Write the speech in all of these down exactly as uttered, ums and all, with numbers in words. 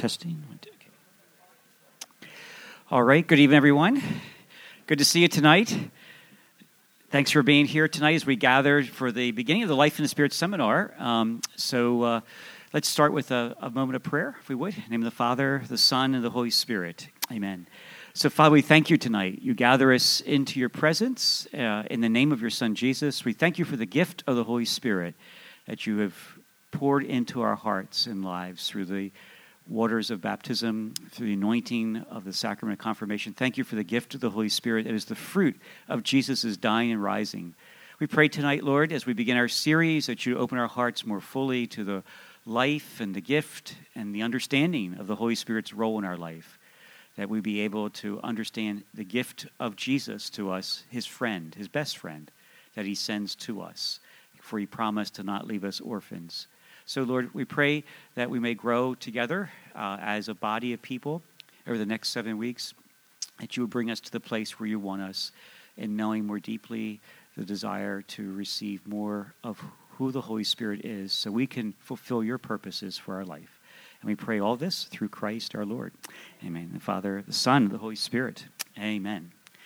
Testing. Okay. All right. Good evening, everyone. Good to see you tonight. Thanks for being here tonight as we gather for the beginning of the Life in the Spirit seminar. Um, so uh, let's start with a, a moment of prayer, if we would. In the name of the Father, the Son, and the Holy Spirit. Amen. So, Father, we thank you tonight. You gather us into your presence uh, in the name of your Son, Jesus. We thank you for the gift of the Holy Spirit that you have poured into our hearts and lives through the waters of baptism, through the anointing of the sacrament of confirmation. Thank you for the gift of the Holy Spirit. It is the fruit of Jesus' dying and rising. We pray tonight, Lord, as we begin our series, that you open our hearts more fully to the life and the gift and the understanding of the Holy Spirit's role in our life, that we be able to understand the gift of Jesus to us, his friend, his best friend, that he sends to us, for he promised to not leave us orphans. So, Lord, we pray that we may grow together uh, as a body of people over the next seven weeks, that you would bring us to the place where you want us in knowing more deeply the desire to receive more of who the Holy Spirit is so we can fulfill your purposes for our life. And we pray all this through Christ our Lord. Amen. The Father, the Son, and the Holy Spirit. Amen.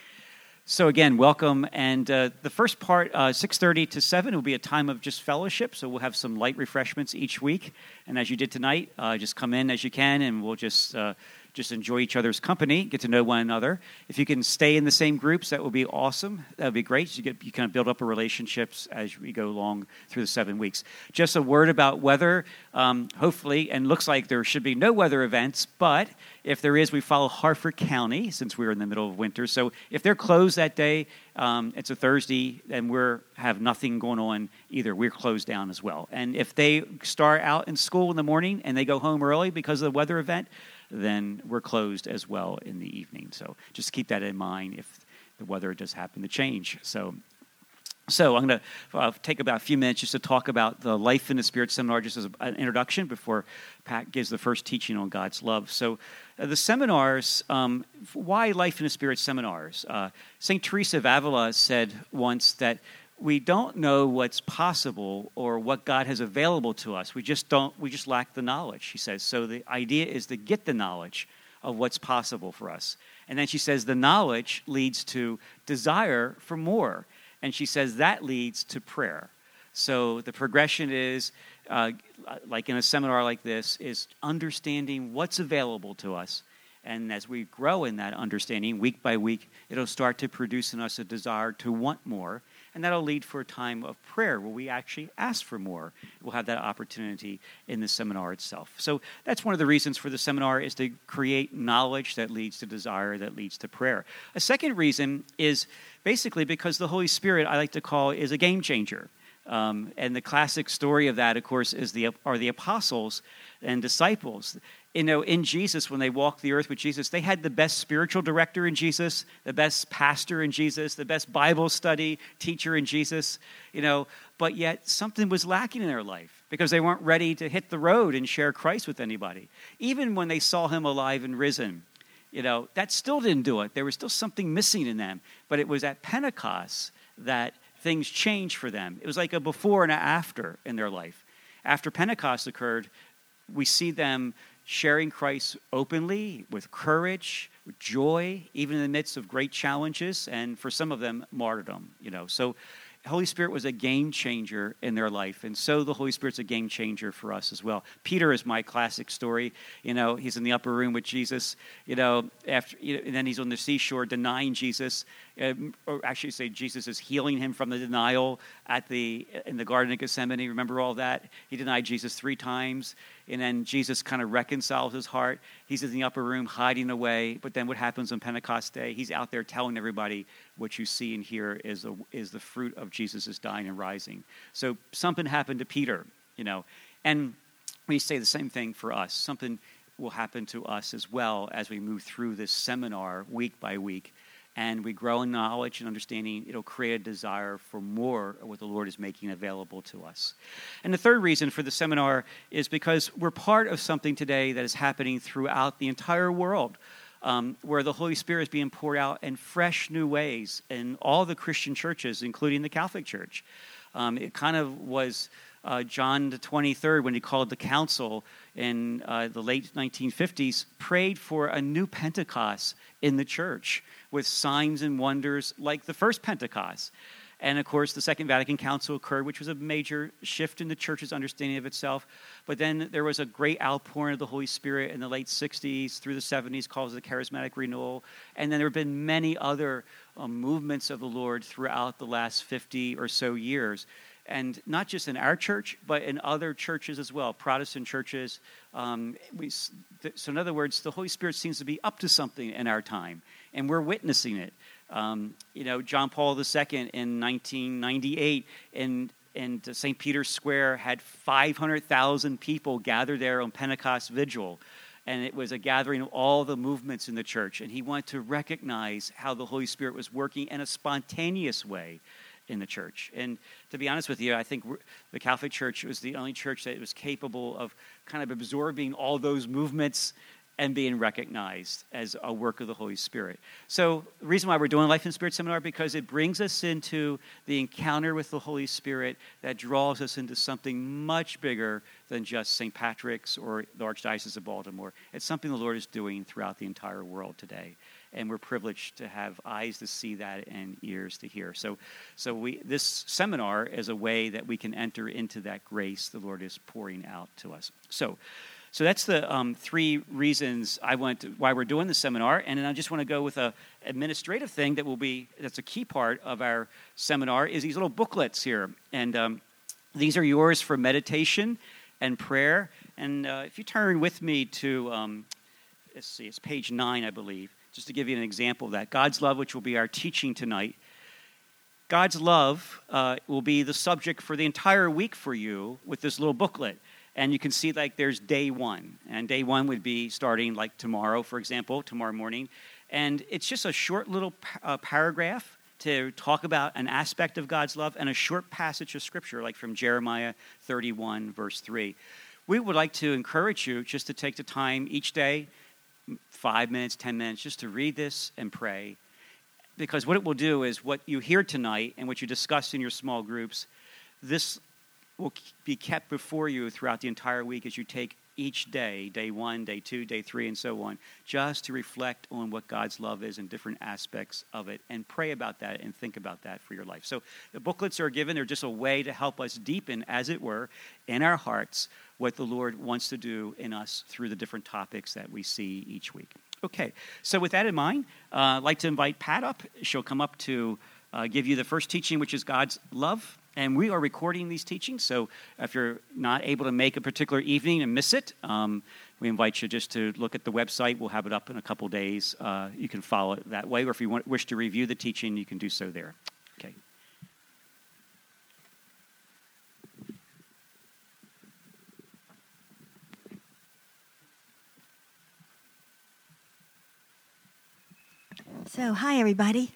So again, welcome, and uh, the first part, uh, six thirty to seven, will be a time of just fellowship, so we'll have some light refreshments each week, and as you did tonight, uh, just come in as you can, and we'll just uh, just enjoy each other's company, get to know one another. If you can stay in the same groups, that would be awesome. That would be great. So you, get, you kind of build up a relationships as we go along through the seven weeks. Just a word about weather, um, hopefully, and looks like there should be no weather events, but if there is, we follow Harford County since we're in the middle of winter. So if they're closed that day, um, it's a Thursday, and we have nothing going on either. We're closed down as well. And if they start out in school in the morning and they go home early because of the weather event, then we're closed as well in the evening. So just keep that in mind if the weather does happen to change. So So I'm going to uh, take about a few minutes just to talk about the Life in the Spirit seminar, just as an introduction before Pat gives the first teaching on God's love. So uh, the seminars, um, why Life in the Spirit seminars? Uh, Saint Teresa of Avila said once that we don't know what's possible or what God has available to us. We just don't. We just lack the knowledge, she says. So the idea is to get the knowledge of what's possible for us. And then she says the knowledge leads to desire for more. And she says that leads to prayer. So the progression is, uh, like in a seminar like this, is understanding what's available to us. And as we grow in that understanding, week by week, it'll start to produce in us a desire to want more. And that'll lead for a time of prayer where we actually ask for more. We'll have that opportunity in the seminar itself. So that's one of the reasons for the seminar, is to create knowledge that leads to desire, that leads to prayer. A second reason is basically because the Holy Spirit, I like to call, is a game changer. Um, and the classic story of that, of course, is the are the apostles and disciples. You know, in Jesus, when they walked the earth with Jesus, they had the best spiritual director in Jesus, the best pastor in Jesus, the best Bible study teacher in Jesus, you know, but yet something was lacking in their life because they weren't ready to hit the road and share Christ with anybody. Even when they saw him alive and risen, you know, that still didn't do it. There was still something missing in them, but it was at Pentecost that things changed for them. It was like a before and an after in their life. After Pentecost occurred, we see them sharing Christ openly, with courage, with joy, even in the midst of great challenges, and for some of them, martyrdom. You know, so Holy Spirit was a game changer in their life, and so the Holy Spirit's a game changer for us as well. Peter is my classic story. You know, he's in the upper room with Jesus. You know, after you know, and then he's on the seashore denying Jesus, uh, or actually say Jesus is healing him from the denial at the in the Garden of Gethsemane. Remember all that? He denied Jesus three times. And then Jesus kind of reconciles his heart. He's in the upper room hiding away. But then what happens on Pentecost Day? He's out there telling everybody what you see and hear is, a, is the fruit of Jesus' dying and rising. So something happened to Peter, you know. And we say the same thing for us. Something will happen to us as well as we move through this seminar week by week. And we grow in knowledge and understanding. It'll create a desire for more of what the Lord is making available to us. And the third reason for the seminar is because we're part of something today that is happening throughout the entire world, um, where the Holy Spirit is being poured out in fresh new ways in all the Christian churches, including the Catholic Church. Um, it kind of was uh, John the twenty-third, when he called the council in uh, the late nineteen fifties, prayed for a new Pentecost in the church with signs and wonders like the first Pentecost. And, of course, the Second Vatican Council occurred, which was a major shift in the church's understanding of itself. But then there was a great outpouring of the Holy Spirit in the late sixties through the seventies, called the Charismatic Renewal. And then there have been many other um, movements of the Lord throughout the last fifty or so years. And not just in our church, but in other churches as well, Protestant churches. Um, we, so in other words, the Holy Spirit seems to be up to something in our time, and we're witnessing it. Um, you know, John Paul the Second in nineteen ninety-eight in, in Saint Peter's Square had five hundred thousand people gathered there on Pentecost Vigil. And it was a gathering of all the movements in the church. And he wanted to recognize how the Holy Spirit was working in a spontaneous way in the church. And to be honest with you, I think the Catholic Church was the only church that was capable of kind of absorbing all those movements and being recognized as a work of the Holy Spirit. So the reason why we're doing Life in the Spirit Seminar, because it brings us into the encounter with the Holy Spirit that draws us into something much bigger than just Saint Patrick's or the Archdiocese of Baltimore. It's something the Lord is doing throughout the entire world today. And we're privileged to have eyes to see that and ears to hear. So so we this seminar is a way that we can enter into that grace the Lord is pouring out to us. So So that's the um, three reasons I want to, why we're doing the seminar. And then I just want to go with a administrative thing that will be, that's a key part of our seminar, is these little booklets here. And um, these are yours for meditation and prayer. And uh, if you turn with me to, um, let's see, it's page nine, I believe, just to give you an example of that. God's love, which will be our teaching tonight. God's love uh, will be the subject for the entire week for you with this little booklet. And you can see, like, there's day one. And day one would be starting, like, tomorrow, for example, tomorrow morning. And it's just a short little uh, paragraph to talk about an aspect of God's love and a short passage of Scripture, like from Jeremiah thirty-one, verse three. We would like to encourage you just to take the time each day, five minutes, ten minutes, just to read this and pray. Because what it will do is what you hear tonight and what you discuss in your small groups, this will be kept before you throughout the entire week as you take each day, day one, day two, day three, and so on, just to reflect on what God's love is and different aspects of it, and pray about that and think about that for your life. So the booklets are given. They're just a way to help us deepen, as it were, in our hearts what the Lord wants to do in us through the different topics that we see each week. Okay, so with that in mind, uh, I'd like to invite Pat up. She'll come up to uh, give you the first teaching, which is God's love. And we are recording these teachings, so if you're not able to make a particular evening and miss it, um, we invite you just to look at the website. We'll have it up in a couple days. Uh, you can follow it that way, or if you want, wish to review the teaching, you can do so there. Okay. So, hi, everybody.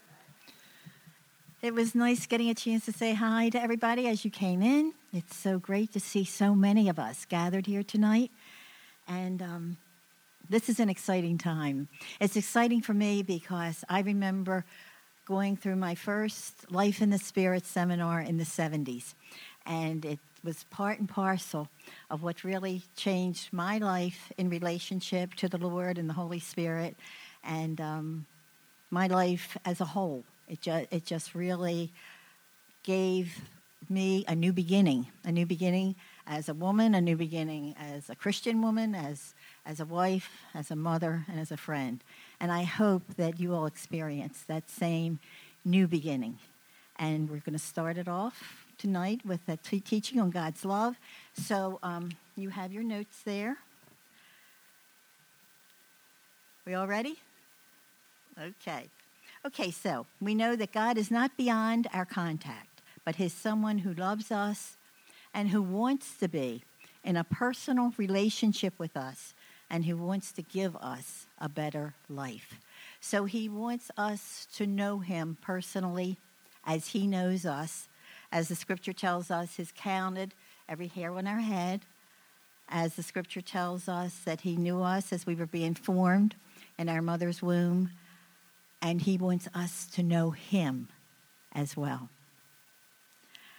It was nice getting a chance to say hi to everybody as you came in. It's so great to see so many of us gathered here tonight. And um, this is an exciting time. It's exciting for me because I remember going through my first Life in the Spirit seminar in the seventies. And it was part and parcel of what really changed my life in relationship to the Lord and the Holy Spirit, and um, my life as a whole. It just, it just really gave me a new beginning, a new beginning as a woman, a new beginning as a Christian woman, as, as a wife, as a mother, and as a friend. And I hope that you all experience that same new beginning. And we're going to start it off tonight with a t- teaching on God's love. So um, you have your notes there. We all ready? Okay. Okay, so we know that God is not beyond our contact, but He's someone who loves us and who wants to be in a personal relationship with us and who wants to give us a better life. So He wants us to know Him personally as He knows us. As the Scripture tells us, He's counted every hair on our head. As the Scripture tells us that He knew us as we were being formed in our mother's womb. And He wants us to know Him as well.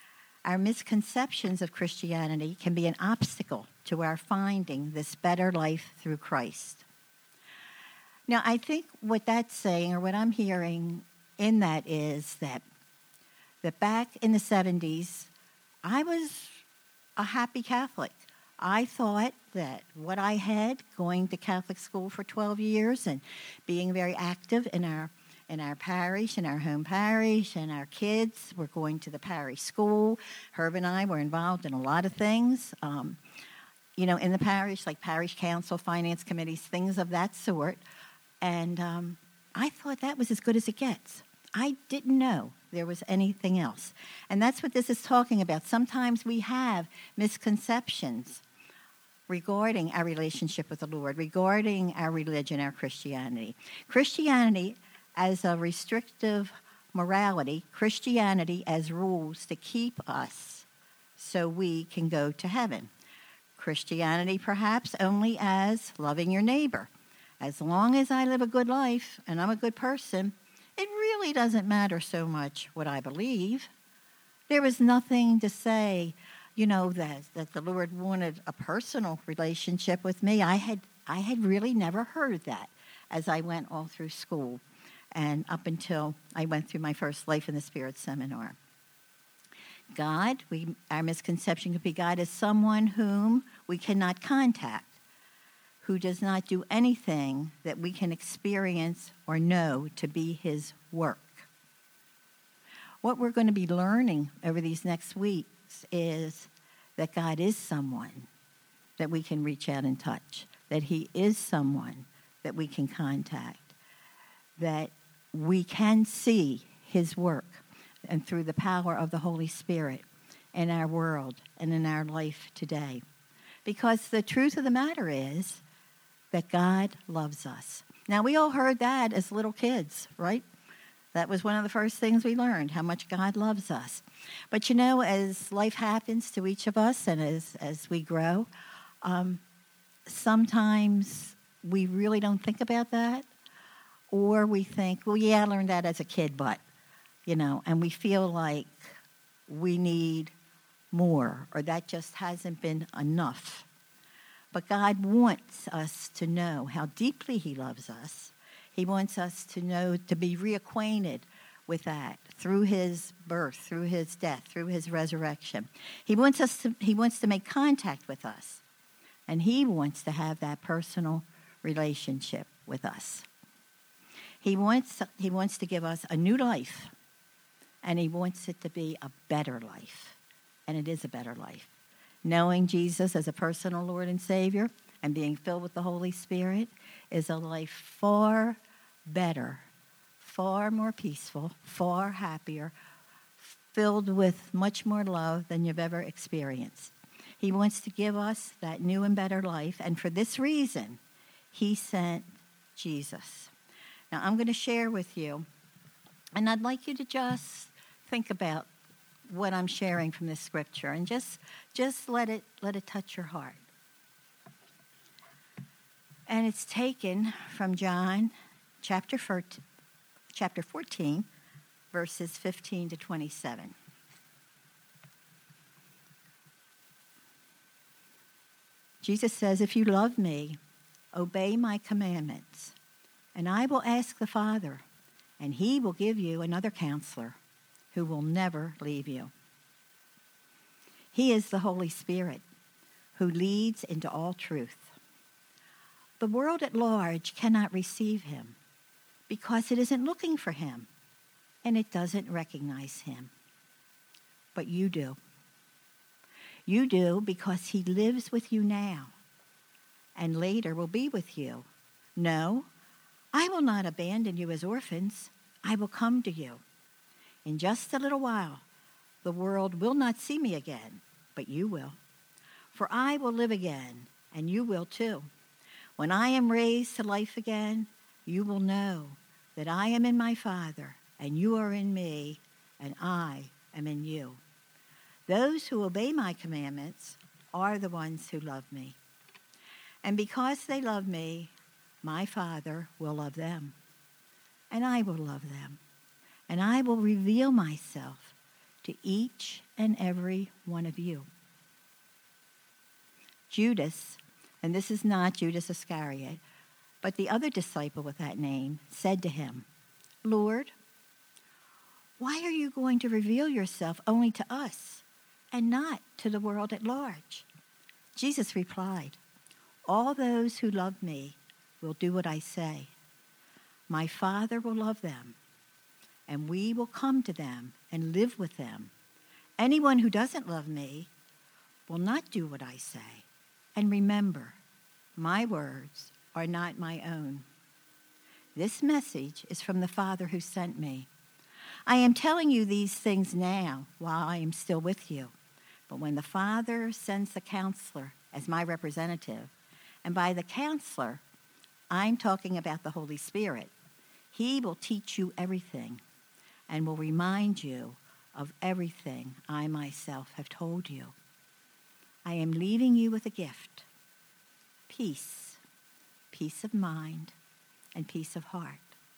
Our misconceptions of Christianity can be an obstacle to our finding this better life through Christ. Now, I think what that's saying, or what I'm hearing in that, is that, that back in the seventies, I was a happy Catholic. I thought that what I had, going to Catholic school for twelve years and being very active in our in our parish, in our home parish, and our kids were going to the parish school. Herb and I were involved in a lot of things, um, you know, in the parish, like parish council, finance committees, things of that sort. And um, I thought that was as good as it gets. I didn't know there was anything else. And that's what this is talking about. Sometimes we have misconceptions regarding our relationship with the Lord, regarding our religion, our Christianity. Christianity as a restrictive morality, Christianity as rules to keep us so we can go to heaven. Christianity perhaps only as loving your neighbor. As long as I live a good life and I'm a good person, it really doesn't matter so much what I believe. There was nothing to say, you know, that, that the Lord wanted a personal relationship with me. I had I had really never heard that as I went all through school and up until I went through my first Life in the Spirit seminar. God, we our misconception could be God as someone whom we cannot contact, who does not do anything that we can experience or know to be his work. What we're going to be learning over these next weeks is that God is someone that we can reach out and touch, that he is someone that we can contact, that we can see his work, and through the power of the Holy Spirit in our world and in our life today. Because the truth of the matter is that God loves us. Now, we all heard that as little kids, right? That was one of the first things we learned, how much God loves us. But you know, as life happens to each of us and as, as we grow, um, sometimes we really don't think about that. Or we think, well, yeah, I learned that as a kid, but, you know, and we feel like we need more, or that just hasn't been enough. But God wants us to know how deeply he loves us. He wants us to know, to be reacquainted with that through his birth, through his death, through his resurrection. He wants us to, he wants to make contact with us. And he wants to have that personal relationship with us. He wants, he wants to give us a new life, and he wants it to be a better life, and it is a better life. Knowing Jesus as a personal Lord and Savior and being filled with the Holy Spirit is a life far better, far more peaceful, far happier, filled with much more love than you've ever experienced. He wants to give us that new and better life, and for this reason, he sent Jesus. Now, I'm going to share with you, and I'd like you to just think about what I'm sharing from this scripture, and just just let it let it touch your heart. And it's taken from John chapter fourteen, verses fifteen to twenty-seven. Jesus says, "If you love me, obey my commandments. And I will ask the Father, and he will give you another counselor who will never leave you. He is the Holy Spirit who leads into all truth. The world at large cannot receive him because it isn't looking for him and it doesn't recognize him. But you do. You do because he lives with you now and later will be with you. No, I will not abandon you as orphans. I will come to you. In just a little while, the world will not see me again, but you will. For I will live again, and you will too. When I am raised to life again, you will know that I am in my Father, and you are in me, and I am in you. Those who obey my commandments are the ones who love me. And because they love me, my Father will love them, and I will love them, and I will reveal myself to each and every one of you. Judas, and this is not Judas Iscariot, but the other disciple with that name, said to him, Lord, why are you going to reveal yourself only to us and not to the world at large? Jesus replied, all those who love me will do what I say. My Father will love them, and we will come to them and live with them. Anyone who doesn't love me will not do what I say. And remember, my words are not my own. This message is from the Father who sent me. I am telling you these things now while I am still with you. But when the Father sends the counselor as my representative, and by the counselor, I'm talking about the Holy Spirit, he will teach you everything and will remind you of everything I myself have told you. I am leaving you with a gift, peace, peace of mind, and peace of heart.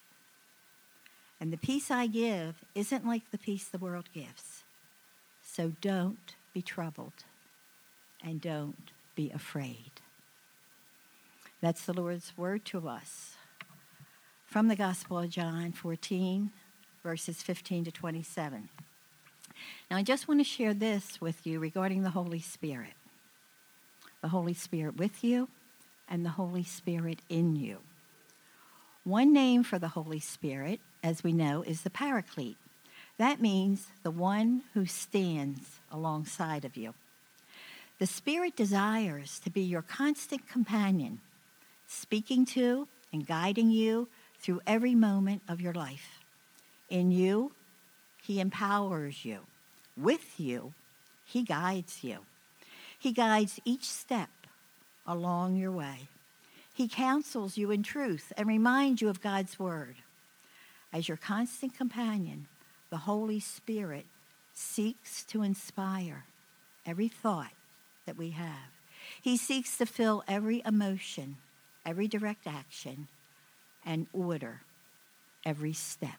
And the peace I give isn't like the peace the world gives. So don't be troubled and don't be afraid. That's the Lord's word to us from the Gospel of John fourteen, verses fifteen to twenty-seven. Now, I just want to share this with you regarding the Holy Spirit. The Holy Spirit with you and the Holy Spirit in you. One name for the Holy Spirit, as we know, is the Paraclete. That means the one who stands alongside of you. The Spirit desires to be your constant companion, speaking to and guiding you through every moment of your life. In you, he empowers you. With you, he guides you. He guides each step along your way. He counsels you in truth and reminds you of God's word. As your constant companion, the Holy Spirit seeks to inspire every thought that we have. He seeks to fill every emotion, every direct action, and order every step.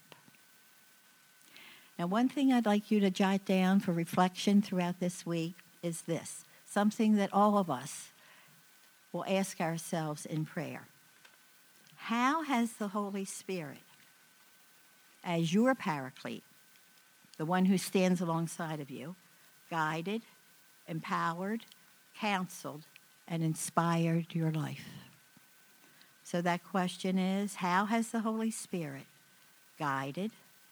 Now, one thing I'd like you to jot down for reflection throughout this week is this, something that all of us will ask ourselves in prayer. How has the Holy Spirit, as your Paraclete, the one who stands alongside of you, guided, empowered, counseled, and inspired your life? So that question is, how has the Holy Spirit guided,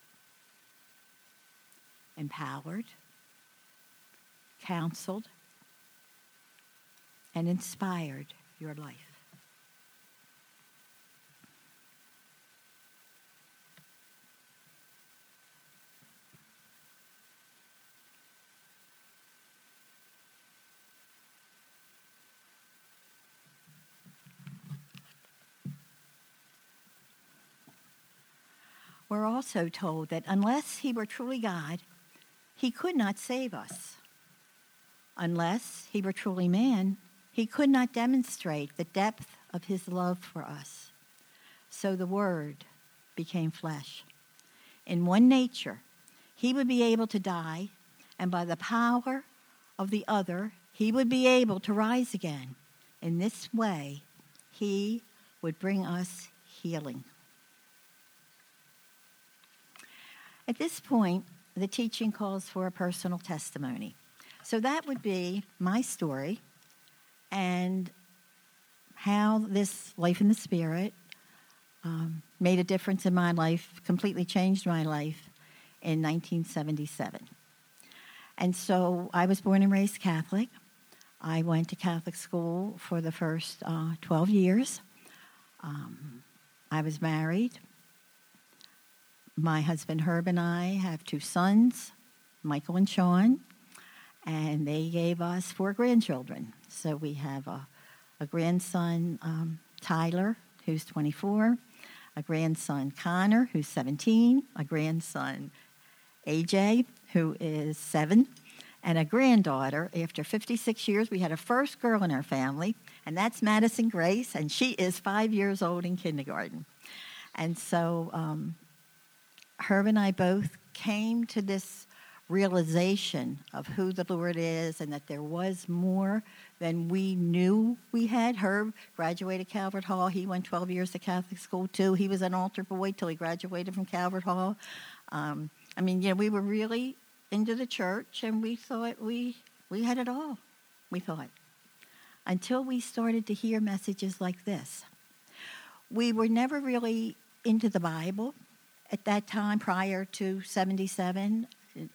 empowered, counseled, and inspired your life? We're also told that unless he were truly God, he could not save us. Unless he were truly man, he could not demonstrate the depth of his love for us. So the Word became flesh. In one nature, he would be able to die, and by the power of the other, he would be able to rise again. In this way, he would bring us healing. At this point, the teaching calls for a personal testimony. So that would be my story and how this life in the Spirit um, made a difference in my life, completely changed my life in nineteen seventy-seven. And so I was born and raised Catholic. I went to Catholic school for the first uh, twelve years. Um, I was married. My husband Herb and I have two sons, Michael and Sean, and they gave us four grandchildren. So we have a, a grandson, um, Tyler, who's twenty-four, a grandson, Connor, who's seventeen, a grandson, A J, who is seven, and a granddaughter. After fifty-six years, we had a first girl in our family, and that's Madison Grace, and she is five years old in kindergarten. And so um, Herb and I both came to this realization of who the Lord is and that there was more than we knew we had. Herb graduated Calvert Hall. He went twelve years to Catholic school, too. He was an altar boy till he graduated from Calvert Hall. Um, I mean, you know, we were really into the church, and we thought we, we had it all, we thought, until we started to hear messages like this. We were never really into the Bible at that time prior to seventy-seven.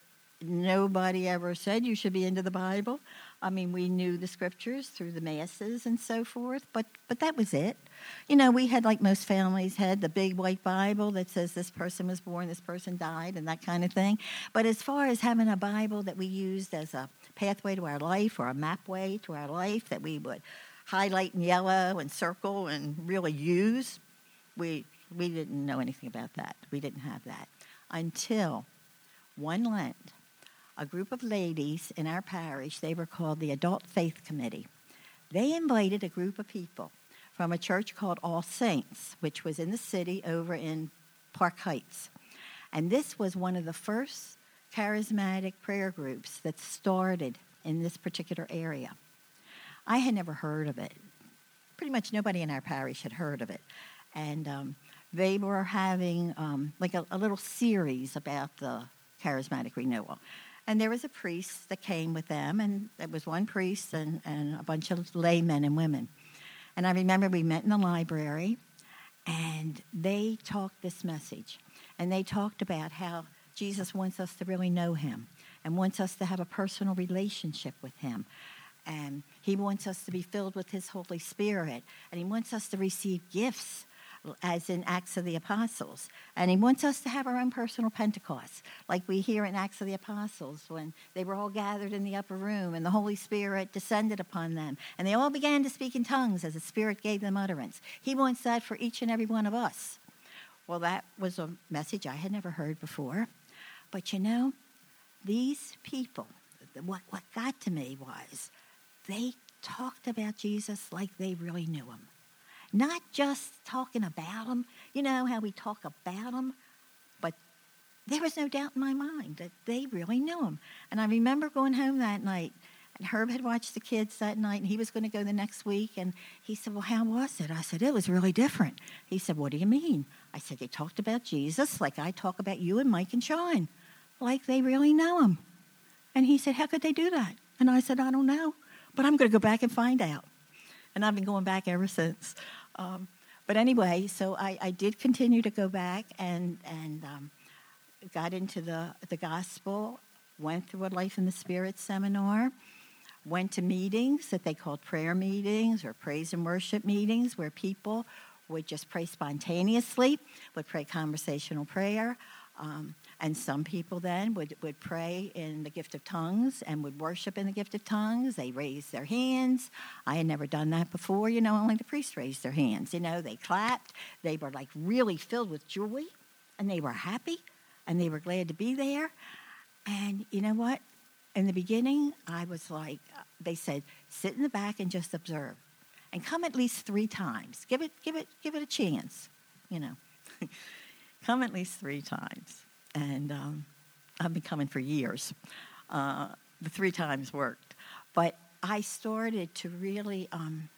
Nobody ever said you should be into the Bible. I mean, we knew the scriptures through the masses and so forth, but but that was it. You know, we had, like most families had, the big white Bible that says this person was born, this person died, and that kind of thing. But as far as having a Bible that we used as a pathway to our life or a map way to our life that we would highlight in yellow and circle and really use, we we didn't know anything about that. We didn't have that until one Lent. A group of ladies in our parish, they were called the Adult Faith Committee. They invited a group of people from a church called All Saints, which was in the city over in Park Heights. And this was one of the first charismatic prayer groups that started in this particular area. I had never heard of it. Pretty much nobody in our parish had heard of it. And um, they were having um, like a, a little series about the charismatic renewal. And there was a priest that came with them, and it was one priest and, and a bunch of laymen and women. And I remember we met in the library, and they talked this message. And they talked about how Jesus wants us to really know him and wants us to have a personal relationship with him. And he wants us to be filled with his Holy Spirit. And he wants us to receive gifts, as in Acts of the Apostles. And he wants us to have our own personal Pentecost, like we hear in Acts of the Apostles when they were all gathered in the upper room and the Holy Spirit descended upon them. And they all began to speak in tongues as the Spirit gave them utterance. He wants that for each and every one of us. Well, that was a message I had never heard before. But you know, these people, what, what got to me was they talked about Jesus like they really knew him. Not just talking about him, you know how we talk about him, but there was no doubt in my mind that they really knew him. And I remember going home that night, and Herb had watched the kids that night, and he was going to go the next week, and he said, well, how was it? I said, it was really different. He said, what do you mean? I said, they talked about Jesus like I talk about you and Mike and Sean, like they really know him. And he said, how could they do that? And I said, I don't know, but I'm going to go back and find out. And I've been going back ever since. Um, but anyway, so I, I did continue to go back and and um, got into the, the gospel, went through a Life in the Spirit seminar, went to meetings that they called prayer meetings or praise and worship meetings where people would just pray spontaneously, would pray conversational prayer. Um, and some people then would, would pray in the gift of tongues and would worship in the gift of tongues. They raised their hands. I had never done that before. You know, only the priests raised their hands. You know, they clapped. They were like really filled with joy, and they were happy, and they were glad to be there. And you know what? In the beginning, I was like, they said, sit in the back and just observe, and come at least three times. Give it, give it, give it a chance. You know. Come at least three times. And um, I've been coming for years. Uh, the three times worked. But I started to really, um,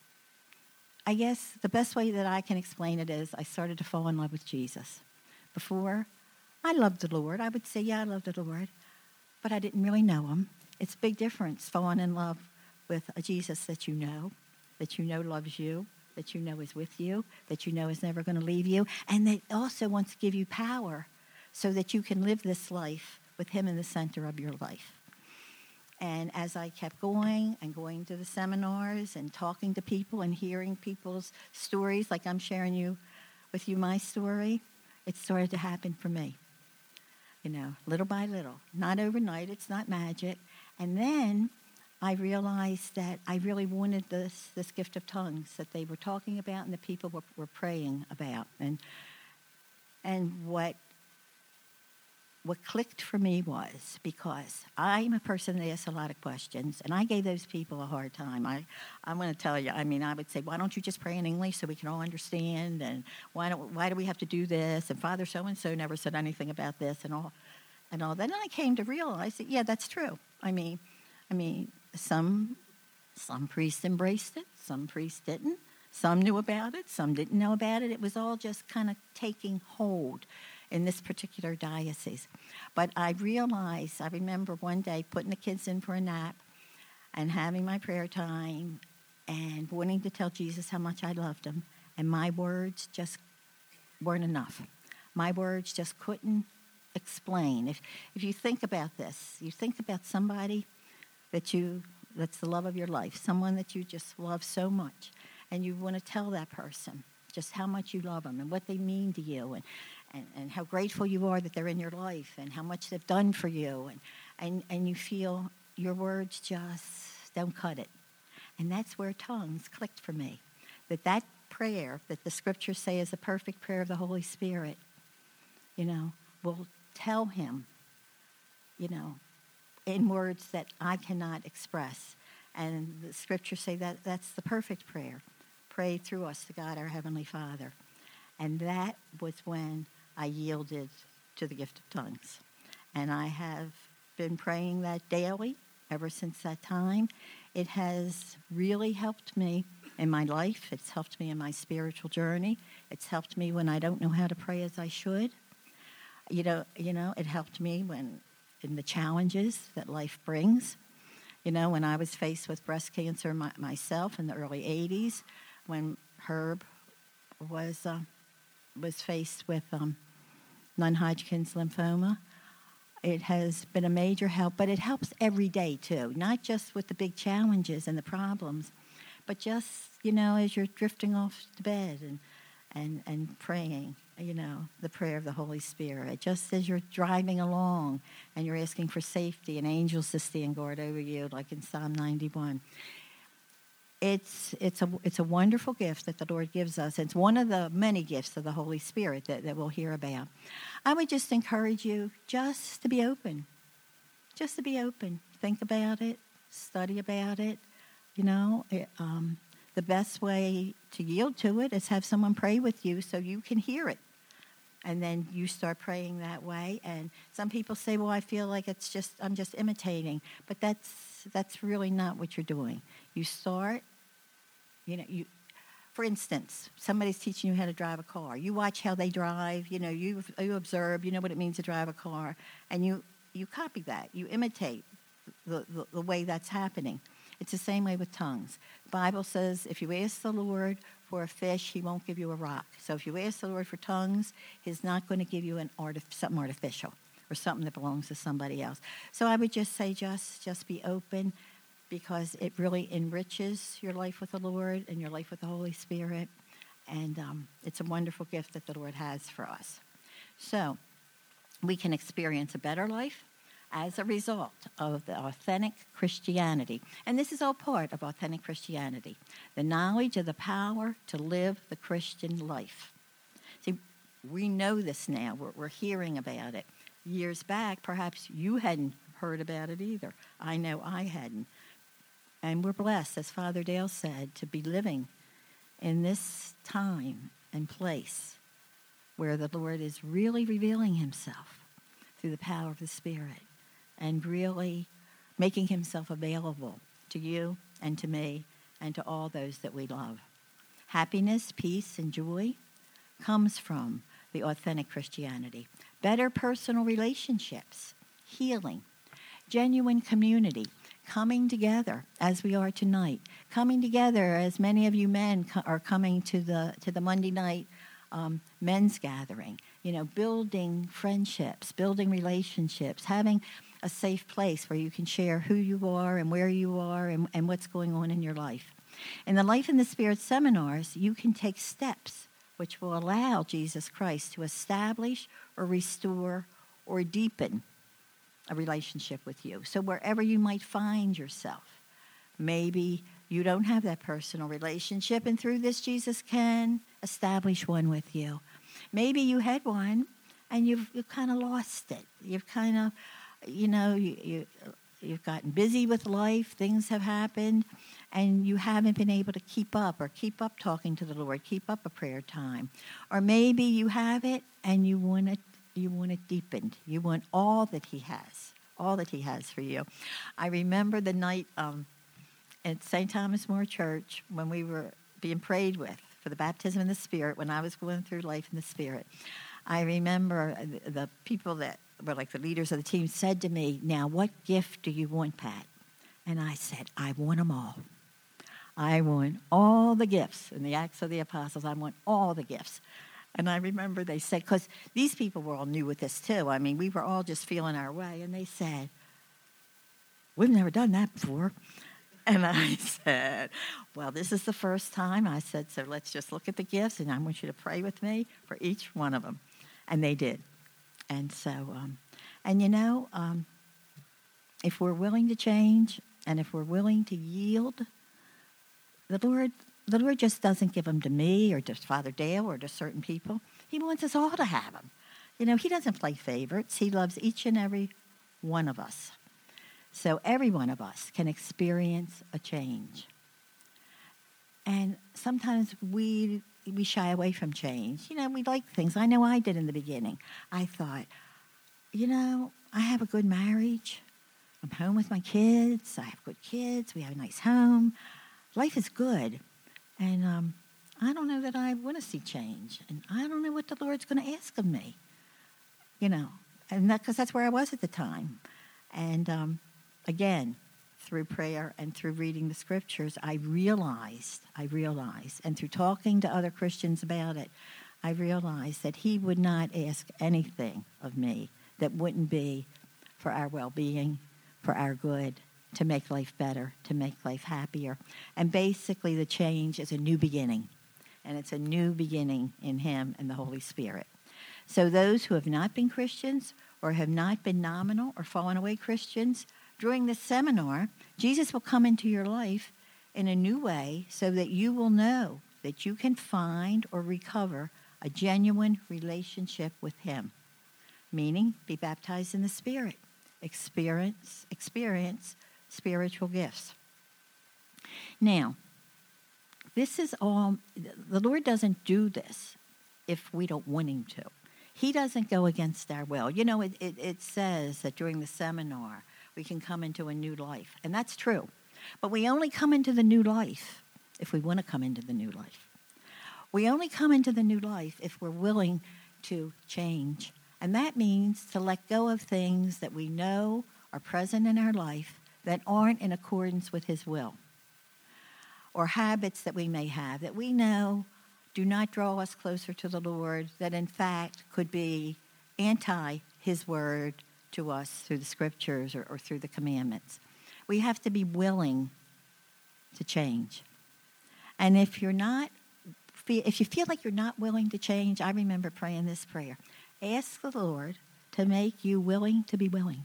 I guess the best way that I can explain it is I started to fall in love with Jesus. Before, I loved the Lord. I would say, yeah, I loved the Lord. But I didn't really know him. It's a big difference falling in love with a Jesus that you know, that you know loves you, that you know is with you, that you know is never going to leave you, and that also wants to give you power so that you can live this life with him in the center of your life. And as I kept going and going to the seminars and talking to people and hearing people's stories, like I'm sharing you with you my story, it started to happen for me. You know, little by little. Not overnight, it's not magic. And then I realized that I really wanted this this gift of tongues that they were talking about and the people were, were praying about. And and what what clicked for me was, because I'm a person that asks a lot of questions, and I gave those people a hard time. I, I'm going to tell you, I mean, I would say, why don't you just pray in English so we can all understand? And why don't why do we have to do this? And Father so-and-so never said anything about this and all. and all that. And I came to realize that, yeah, that's true. I mean, I mean, some some priests embraced it, some priests didn't. Some knew about it, some didn't know about it. It was all just kind of taking hold in this particular diocese. But I realized, I remember one day putting the kids in for a nap and having my prayer time and wanting to tell Jesus how much I loved him. And my words just weren't enough. My words just couldn't explain. If if you think about this, you think about somebody that you, that's the love of your life, someone that you just love so much, and you want to tell that person just how much you love them and what they mean to you, and, and, and how grateful you are that they're in your life and how much they've done for you, and, and, and you feel your words just don't cut it. And that's where tongues clicked for me, that that prayer that the scriptures say is the perfect prayer of the Holy Spirit, you know, will tell him, you know, in words that I cannot express. And the scriptures say that that's the perfect prayer. Pray through us to God, our Heavenly Father. And that was when I yielded to the gift of tongues. And I have been praying that daily ever since that time. It has really helped me in my life. It's helped me in my spiritual journey. It's helped me when I don't know how to pray as I should. You know, you know, it helped me when in the challenges that life brings. You know, when I was faced with breast cancer my, myself in the early eighties, when Herb was uh, was faced with um, non-Hodgkin's lymphoma, it has been a major help. But it helps every day too, not just with the big challenges and the problems, but just, you know, as you're drifting off to bed and and and praying, you know, the prayer of the Holy Spirit, just as you're driving along and you're asking for safety and angels to stand guard over you, like in Psalm ninety-one. It's it's a it's a wonderful gift that the Lord gives us. It's one of the many gifts of the Holy Spirit that, that we'll hear about. I would just encourage you just to be open, just to be open. Think about it, study about it. You know, it, um, the best way to yield to it is have someone pray with you so you can hear it. And then you start praying that way. And some people say, well, I feel like it's just, I'm just imitating. But that's that's really not what you're doing. You start, you know, you, for instance, somebody's teaching you how to drive a car. You watch how they drive, you know, you you observe, you know what it means to drive a car. And you, you copy that. You imitate the, the, the way that's happening. It's the same way with tongues. The Bible says if you ask the Lord for a fish, he won't give you a rock. So if you ask the Lord for tongues, he's not going to give you an artif- something artificial or something that belongs to somebody else. So I would just say just, just be open, because it really enriches your life with the Lord and your life with the Holy Spirit. And um, it's a wonderful gift that the Lord has for us. So we can experience a better life as a result of the authentic Christianity. And this is all part of authentic Christianity, the knowledge of the power to live the Christian life. See, we know this now. We're, we're hearing about it. Years back, perhaps you hadn't heard about it either. I know I hadn't. And we're blessed, as Father Dale said, to be living in this time and place where the Lord is really revealing himself through the power of the Spirit, and really making himself available to you and to me and to all those that we love. Happiness, peace, and joy comes from the authentic Christianity. Better personal relationships, healing, genuine community, coming together as we are tonight, coming together as many of you men co- are coming to the to the Monday night um, men's gathering, you know, building friendships, building relationships, having a safe place where you can share who you are and where you are and, and what's going on in your life. In the Life in the Spirit seminars, you can take steps which will allow Jesus Christ to establish or restore or deepen a relationship with you. So wherever you might find yourself, maybe you don't have that personal relationship, and through this, Jesus can establish one with you. Maybe you had one, and you've, you've kind of lost it. You've kind of, you know, you, you, you've gotten busy with life, things have happened, and you haven't been able to keep up or keep up talking to the Lord, keep up a prayer time. Or maybe you have it, and you want to You want it deepened. You want all that he has, all that he has for you. I remember the night um, at Saint Thomas More Church when we were being prayed with for the baptism in the Spirit, when I was going through life in the Spirit. I remember the, the people that were like the leaders of the team said to me, now, what gift do you want, Pat? And I said, I want them all. I want all the gifts. In the Acts of the Apostles, I want all the gifts. And I remember they said, because these people were all new with this too. I mean, we were all just feeling our way. And they said, we've never done that before. And I said, well, this is the first time. I said, so let's just look at the gifts, and I want you to pray with me for each one of them. And they did. And so, um, and you know, um, if we're willing to change and if we're willing to yield, the Lord, the Lord just doesn't give them to me or to Father Dale or to certain people. He wants us all to have them. You know, he doesn't play favorites. He loves each and every one of us. So every one of us can experience a change. And sometimes we we shy away from change. You know, we like things. I know I did in the beginning. I thought, you know, I have a good marriage. I'm home with my kids. I have good kids. We have a nice home. Life is good. And um, I don't know that I want to see change. And I don't know what the Lord's going to ask of me. You know, and that because that's where I was at the time. And um, again, through prayer and through reading the scriptures, I realized, I realized, and through talking to other Christians about it, I realized that he would not ask anything of me that wouldn't be for our well-being, for our good, to make life better, to make life happier. And basically the change is a new beginning, and it's a new beginning in him and the Holy Spirit. So those who have not been Christians or have not been nominal or fallen away Christians, during this seminar, Jesus will come into your life in a new way so that you will know that you can find or recover a genuine relationship with him, meaning be baptized in the Spirit, experience, experience spiritual gifts. Now, this is all, the Lord doesn't do this if we don't want him to. He doesn't go against our will. You know, it, it, it says that during the seminar, we can come into a new life. And that's true. But we only come into the new life if we want to come into the new life. We only come into the new life if we're willing to change. And that means to let go of things that we know are present in our life that aren't in accordance with his will. Or habits that we may have that we know do not draw us closer to the Lord, that in fact could be anti his word to us through the scriptures or, or through the commandments. We have to be willing to change. And if you're not, if you feel like you're not willing to change, I remember praying this prayer. Ask the Lord to make you willing to be willing.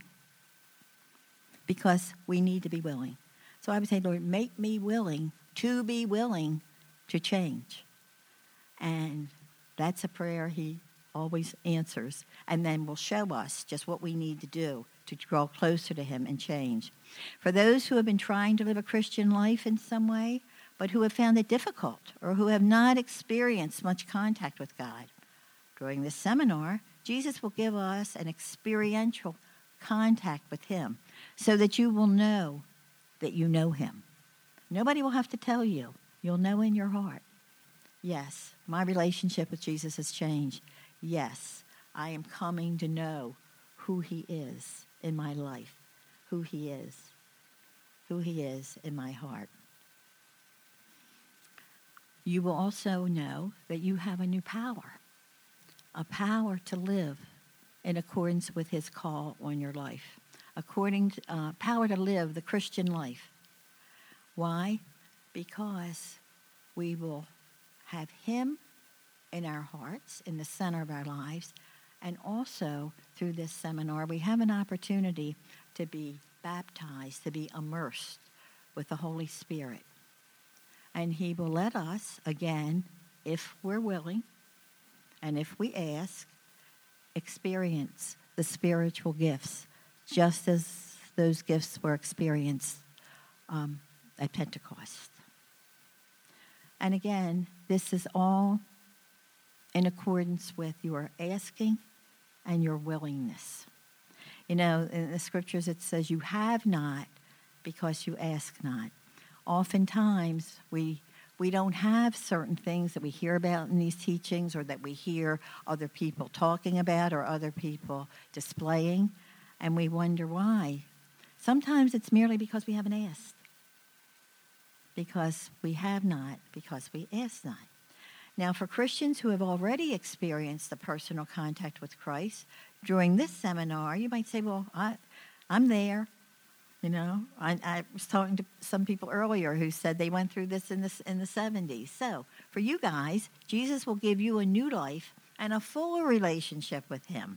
Because we need to be willing. So I would say, Lord, make me willing to be willing to change. And that's a prayer he always answers, and then will show us just what we need to do to draw closer to him and change. For those who have been trying to live a Christian life in some way, but who have found it difficult or who have not experienced much contact with God, during this seminar, Jesus will give us an experiential contact with him so that you will know that you know him. Nobody will have to tell you. You'll know in your heart. Yes, my relationship with Jesus has changed. Yes, I am coming to know who he is in my life, who he is, who he is in my heart. You will also know that you have a new power, a power to live in accordance with his call on your life, according to, uh, power to live the Christian life. Why? Because we will have him in our hearts, in the center of our lives, and also through this seminar, we have an opportunity to be baptized, to be immersed with the Holy Spirit. And he will let us, again, if we're willing, and if we ask, experience the spiritual gifts, just as those gifts were experienced um, at Pentecost. And again, this is all in accordance with your asking and your willingness. You know, in the scriptures it says, you have not because you ask not. Oftentimes, we we don't have certain things that we hear about in these teachings or that we hear other people talking about or other people displaying, and we wonder why. Sometimes it's merely because we haven't asked. Because we have not, because we ask not. Now, for Christians who have already experienced the personal contact with Christ, during this seminar, you might say, well, I, I'm there. You know, I, I was talking to some people earlier who said they went through this in the, in the seventies. So, for you guys, Jesus will give you a new life and a fuller relationship with him.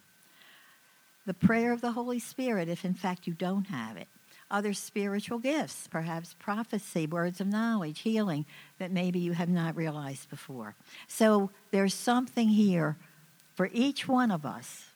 The prayer of the Holy Spirit, if in fact you don't have it. Other spiritual gifts, perhaps prophecy, words of knowledge, healing, that maybe you have not realized before. So there's something here for each one of us,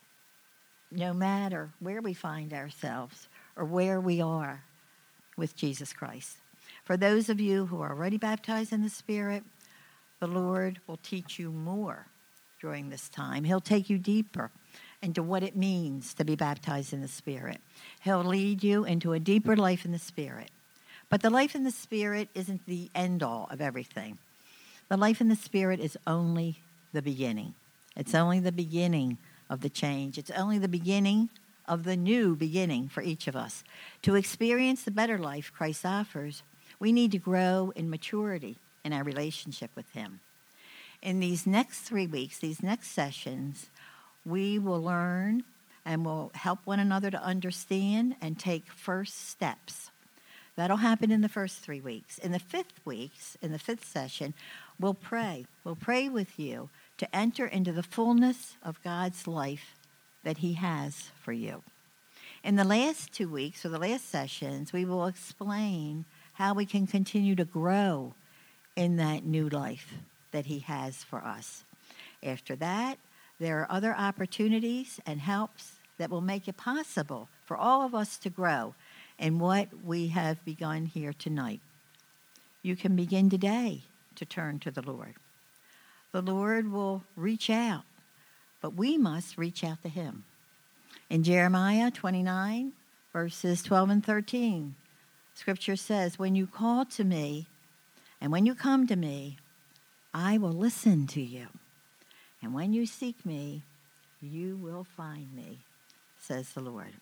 no matter where we find ourselves or where we are with Jesus Christ. For those of you who are already baptized in the Spirit, the Lord will teach you more during this time. He'll take you deeper into what it means to be baptized in the Spirit. He'll lead you into a deeper life in the Spirit. But the life in the Spirit isn't the end-all of everything. The life in the Spirit is only the beginning. It's only the beginning of the change. It's only the beginning of the new beginning for each of us. To experience the better life Christ offers, we need to grow in maturity in our relationship with him. In these next three weeks, these next sessions, we will learn and will help one another to understand and take first steps. That'll happen in the first three weeks. In the fifth weeks, in the fifth session, we'll pray. We'll pray with you to enter into the fullness of God's life that he has for you. In the last two weeks, or the last sessions, we will explain how we can continue to grow in that new life that he has for us. After that, there are other opportunities and helps that will make it possible for all of us to grow in what we have begun here tonight. You can begin today to turn to the Lord. The Lord will reach out, but we must reach out to him. In Jeremiah twenty-nine, verses twelve and thirteen, Scripture says, when you call to me and when you come to me, I will listen to you. And when you seek me, you will find me, says the Lord.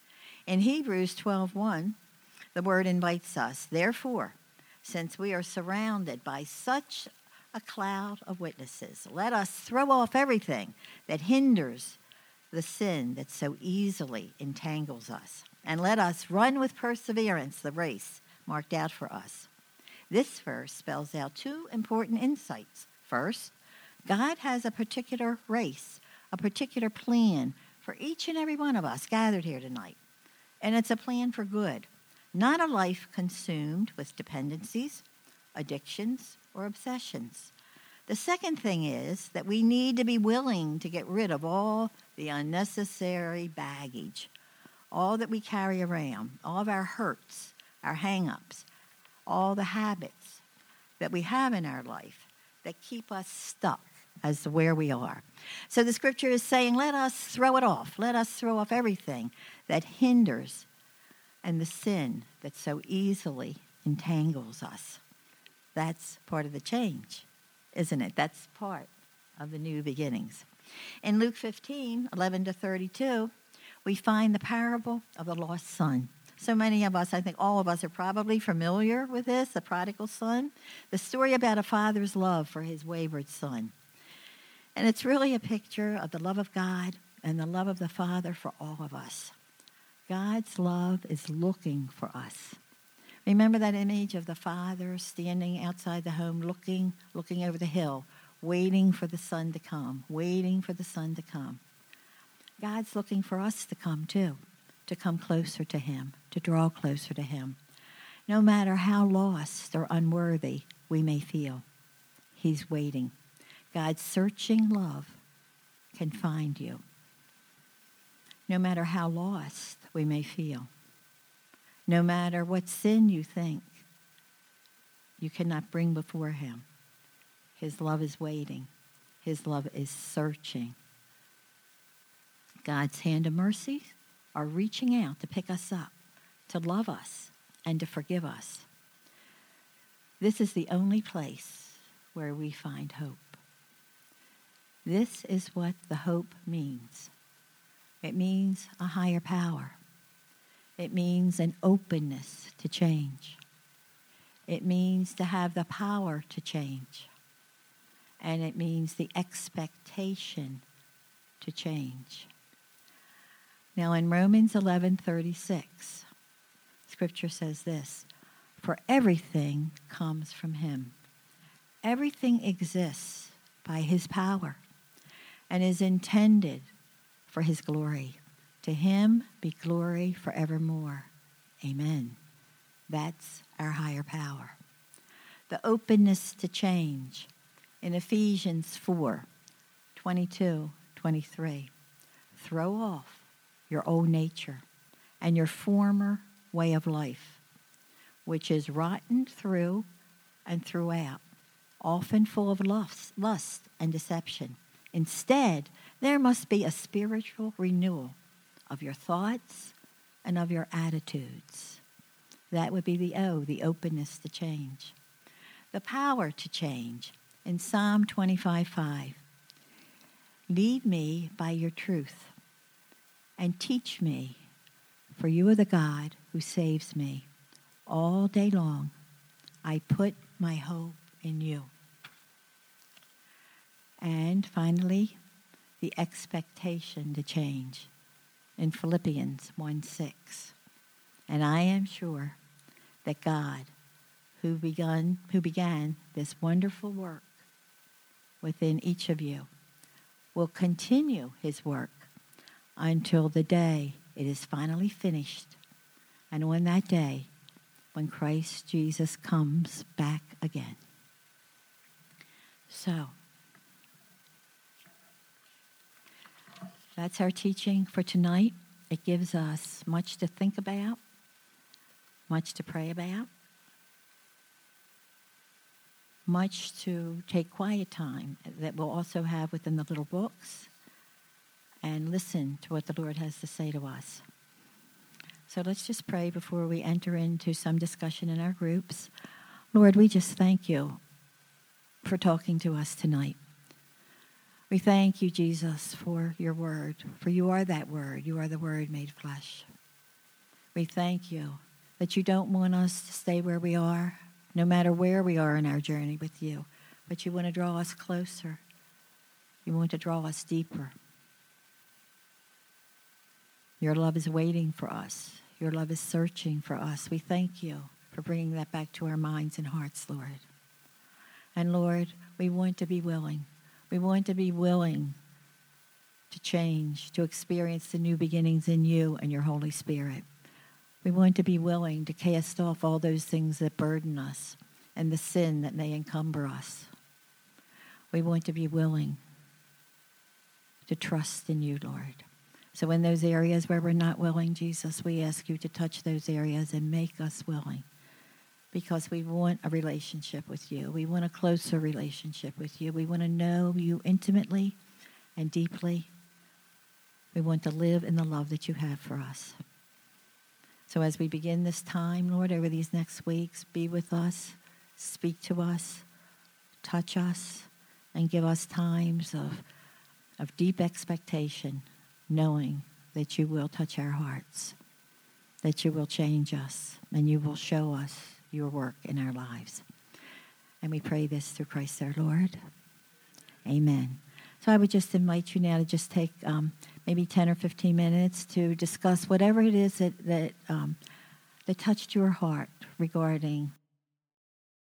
In Hebrews twelve one, the word invites us, therefore, since we are surrounded by such a cloud of witnesses, let us throw off everything that hinders the sin that so easily entangles us, and let us run with perseverance the race marked out for us. This verse spells out two important insights. First, God has a particular race, a particular plan for each and every one of us gathered here tonight. And it's a plan for good, not a life consumed with dependencies, addictions, or obsessions. The second thing is that we need to be willing to get rid of all the unnecessary baggage, all that we carry around, all of our hurts, our hang-ups, all the habits that we have in our life that keep us stuck as to where we are. So the scripture is saying, let us throw it off. Let us throw off everything that hinders and the sin that so easily entangles us. That's part of the change, isn't it? That's part of the new beginnings. In Luke fifteen, eleven to thirty-two, we find the parable of the lost son. So many of us, I think all of us, are probably familiar with this, the prodigal son, the story about a father's love for his wayward son. And it's really a picture of the love of God and the love of the Father for all of us. God's love is looking for us. Remember that image of the father standing outside the home, looking, looking over the hill, waiting for the son to come, waiting for the son to come. God's looking for us to come too, to come closer to him, to draw closer to him. No matter how lost or unworthy we may feel, he's waiting. God's searching love can find you. No matter how lost we may feel, no matter what sin you think you cannot bring before him, his love is waiting. His love is searching. God's hand of mercy are reaching out to pick us up, to love us, and to forgive us. This is the only place where we find hope. This is what the hope means. It means a higher power. It means an openness to change. It means to have the power to change. And it means the expectation to change. Now in Romans eleven thirty-six, Scripture says this, "For everything comes from him. Everything exists by his power and is intended for his glory. To him be glory forevermore. Amen." That's our higher power. The openness to change. In Ephesians four, twenty-two, twenty-three, throw off your old nature and your former way of life, which is rotten through and throughout, often full of lust, lust and deception. Instead, there must be a spiritual renewal of your thoughts and of your attitudes. That would be the O, the openness to change. The power to change. In Psalm twenty-five five, "Lead me by your truth and teach me, for you are the God who saves me. All day long I put my hope in you." And finally, the expectation to change. In Philippians one six, "And I am sure that God, who begun, who began this wonderful work within each of you, will continue his work until the day it is finally finished, and on that day when Christ Jesus comes back again." So, that's our teaching for tonight. It gives us much to think about, much to pray about, much to take quiet time that we'll also have within the little books and listen to what the Lord has to say to us. So let's just pray before we enter into some discussion in our groups. Lord, we just thank you for talking to us tonight. We thank you, Jesus, for your word, for you are that word. You are the word made flesh. We thank you that you don't want us to stay where we are, no matter where we are in our journey with you, but you want to draw us closer. You want to draw us deeper. Your love is waiting for us. Your love is searching for us. We thank you for bringing that back to our minds and hearts, Lord. And Lord, we want to be willing. We want to be willing to change, to experience the new beginnings in you and your Holy Spirit. We want to be willing to cast off all those things that burden us and the sin that may encumber us. We want to be willing to trust in you, Lord. So in those areas where we're not willing, Jesus, we ask you to touch those areas and make us willing, because we want a relationship with you. We want a closer relationship with you. We want to know you intimately and deeply. We want to live in the love that you have for us. So as we begin this time, Lord, over these next weeks, be with us, speak to us, touch us, and give us times of, of deep expectation, knowing that you will touch our hearts, that you will change us, and you will show us your work in our lives. And we pray this through Christ our Lord. Amen. So I would just invite you now to just take um, maybe ten or fifteen minutes to discuss whatever it is that, that, um, that touched your heart regarding